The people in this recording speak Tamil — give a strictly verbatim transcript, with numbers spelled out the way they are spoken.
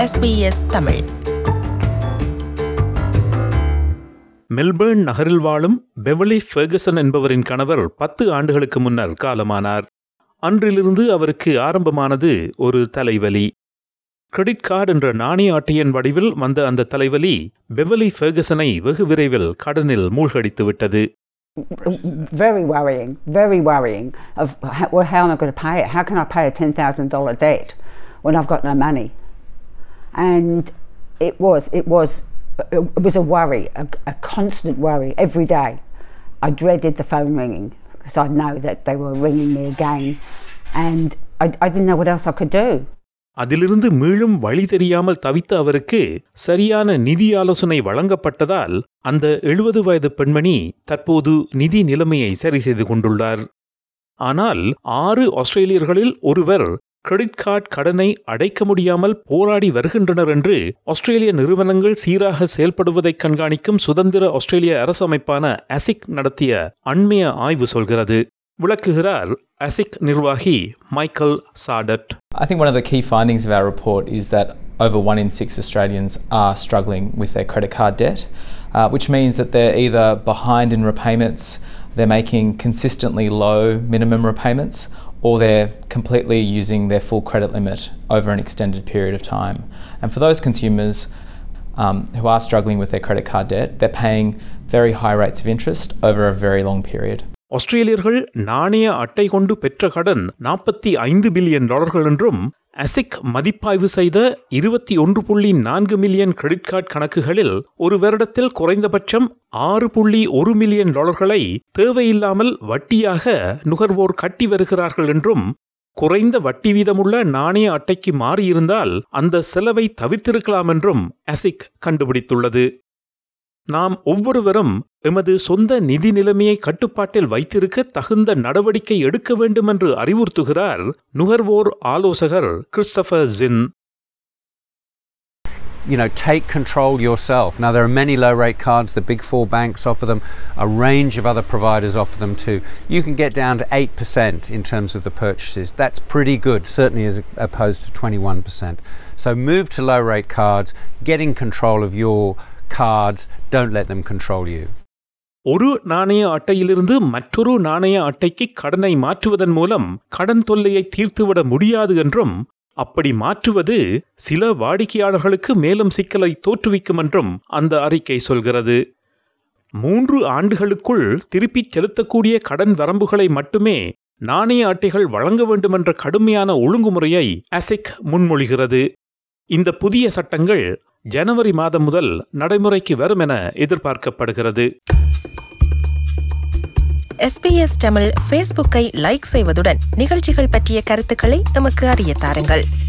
S B S Tamil. Melbourne நகரில் வாழும் பெவலி ஃபெர்கசன் என்பவரின் கணவர் பத்து ஆண்டுகளுக்கு முன்னர் காலமானார். அன்றிலிருந்து அவருக்கு ஆரம்பமானது ஒரு தலைவலி. கிரெடிட் கார்டு என்ற நாணய அட்டையின் வடிவில் வந்த அந்த தலைவலி பெவலி ஃபெர்கசனை வெகு விரைவில் கடனில் மூழ்கடித்துவிட்டது. Very worrying, very worrying of how, well, how am I going to pay it? How can I pay a ten thousand dollars debt when I've got no money? And it was, it was, it was a worry, a, a constant worry every day. I dreaded the phone ringing because I'd know that they were ringing me again, and I, I didn't know what else I could do. அதிலிருந்து மீளும் வழி தெரியாமல் தவித்த அவருக்கு சரியான நிதி ஆலோசனை வழங்கப்பட்டதால் அந்த எழுபது வயது பெண்மணி தற்போது நிதி நிலைமையை சரி செய்து கொண்டுள்ளார். ஆனால் ஆறு ஆஸ்திரேலியர்களில் ஒருவர் கிரெடிட் கார்டு கடனை அடைக்க முடியாமல் போராடி வருகின்றனர் என்று ஆஸ்திரேலிய நிறுவனங்கள் சீராக செயல்படுவதை கண்காணிக்கும் சுதந்திர ஆஸ்திரேலிய அரசமைப்பான ASIC நடத்திய அண்மைய ஆய்வு சொல்கிறது. விளக்குகிறார் ASIC நிர்வாகி மைக்கேல் சாடட். I think one of the key findings of our report is that over one in six Australians are struggling with their credit card debt, uh, which means that they're either behind in repayments, they're making consistently low minimum repayments, or they're completely using their full credit limit over an extended period of time. And for those consumers um, who are struggling with their credit card debt, they're paying very high rates of interest over a very long period. ஆஸ்திரேலியர்கள் நாணய அட்டை கொண்டு பெற்ற கடன் நாற்பத்தி ஐந்து பில்லியன் டாலர்கள் என்றும் ASIC மதிப்பாய்வு செய்த இருபத்தி ஒன்று புள்ளி நான்கு மில்லியன் கிரெடிட் கார்டு கணக்குகளில் ஒரு வருடத்தில் குறைந்தபட்சம் ஆறு புள்ளி ஒரு மில்லியன் டாலர்களை தேவையில்லாமல் வட்டியாக நுகர்வோர் கட்டி வருகிறார்கள் என்றும் குறைந்த வட்டி வீதமுள்ள நாணய அட்டைக்கு மாறியிருந்தால் அந்த செலவை தவிர்த்திருக்கலாம் என்றும் ASIC கண்டுபிடித்துள்ளது. நாம் ஒவ்வொருவரும் எமது சொந்த நிதி நிலைமையை கட்டுப்பாட்டில் வைத்திருக்க தகுந்த நடவடிக்கை எடுக்க வேண்டும் என்று அறிவுறுத்துகிறார் நுகர்வோர் ஆலோசகர் கிறிஸ்டோபர் ஜின். You know, take control yourself. Now, there are many low-rate cards. The big four banks offer them. A range of other providers offer them too. You can get down to eight percent in terms of the purchases. That's pretty good, certainly as opposed to twenty-one percent. So move to low-rate cards. Get in control of your cards. Don't let them control you. ஒரு நாணய அட்டையிலிருந்து மற்றொரு நாணய அட்டைக்கு கடனை மாற்றுவதன் மூலம் கடன் தொல்லையை தீர்த்துவிட முடியாது என்றும், அப்படி மாற்றுவது சில வாடிக்கையாளர்களுக்கு மேலும் சிக்கலை தோற்றுவிக்கும் என்றும் அந்த அறிக்கை சொல்கிறது. மூன்று ஆண்டுகளுக்குள் திருப்பிச் செலுத்தக்கூடிய கடன் வரம்புகளை மட்டுமே நாணய அட்டைகள் வழங்க வேண்டுமென்ற கடுமையான ஒழுங்குமுறையை ASIC முன்மொழிகிறது. இந்த புதிய சட்டங்கள் ஜனவரி மாதம் முதல் நடைமுறைக்கு வரும் என எதிர்பார்க்கப்படுகிறது. எஸ் பி எஸ் தமிழ் ஃபேஸ்புக்கை லைக் செய்வதுடன் நிகழ்ச்சிகள் பற்றிய கருத்துக்களை எமக்கு அறிய தாருங்கள்.